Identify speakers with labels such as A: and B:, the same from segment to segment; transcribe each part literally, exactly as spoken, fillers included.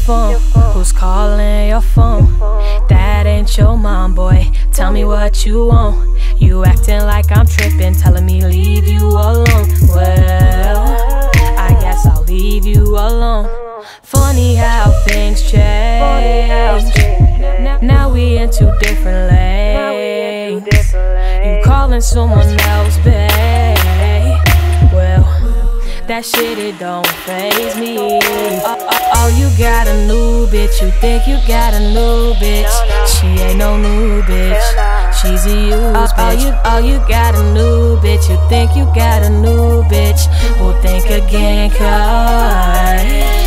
A: phone? Who's calling your phone? That ain't your mom, boy. Tell me what you want. You acting like I'm tripping, telling me leave you alone. Well, I guess I'll leave you alone. Funny how things change. Now we in two different lanes. You calling someone else, babe. Well, that shit, it don't faze me. Oh, oh, you got a new bitch. You think you got a new bitch. She ain't no new bitch. She's a used bitch. Oh, you, oh, you got a new bitch. You think you got a new bitch. Well, think again, cause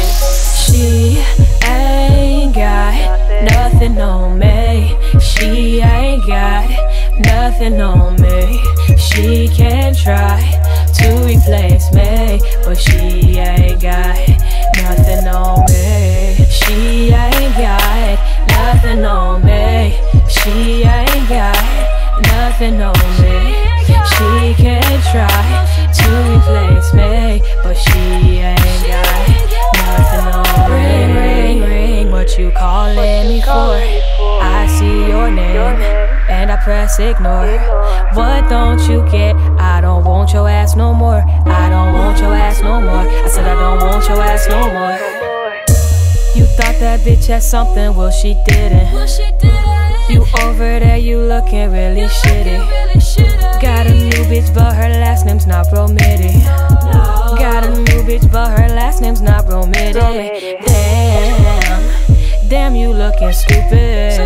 A: she ain't got nothing on me. She ain't got nothing on me. She can try to replace me, but she ain't got nothing on me. She ain't got nothing on me. She ain't got nothing on me. She can try to replace me, but she ain't got nothing on me. Ring, ring, ring, what you calling me for? I see your name and I press ignore. What don't you get? I don't want your ass no more. I don't want your ass no more. I said I don't want your ass no more. You thought that bitch had something, well she didn't. You over there, you looking really shitty. Got a new bitch but her last name's not Bromity. Got a new bitch but her last name's not Bromity. Damn, damn you looking stupid.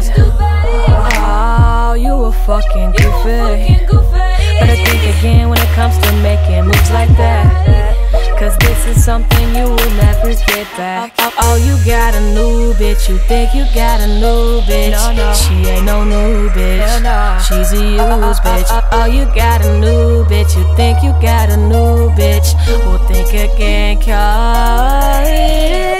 A: Oh, you a fucking goofy. Better think again when it comes to making moves like that, cause this is something you will never get back. Oh, oh, you got a new bitch. You think you got a new bitch. No, no. She ain't no new bitch. No, no. She's a used bitch. Oh, oh, you got a new bitch. You think you got a new bitch. Well, think again, cause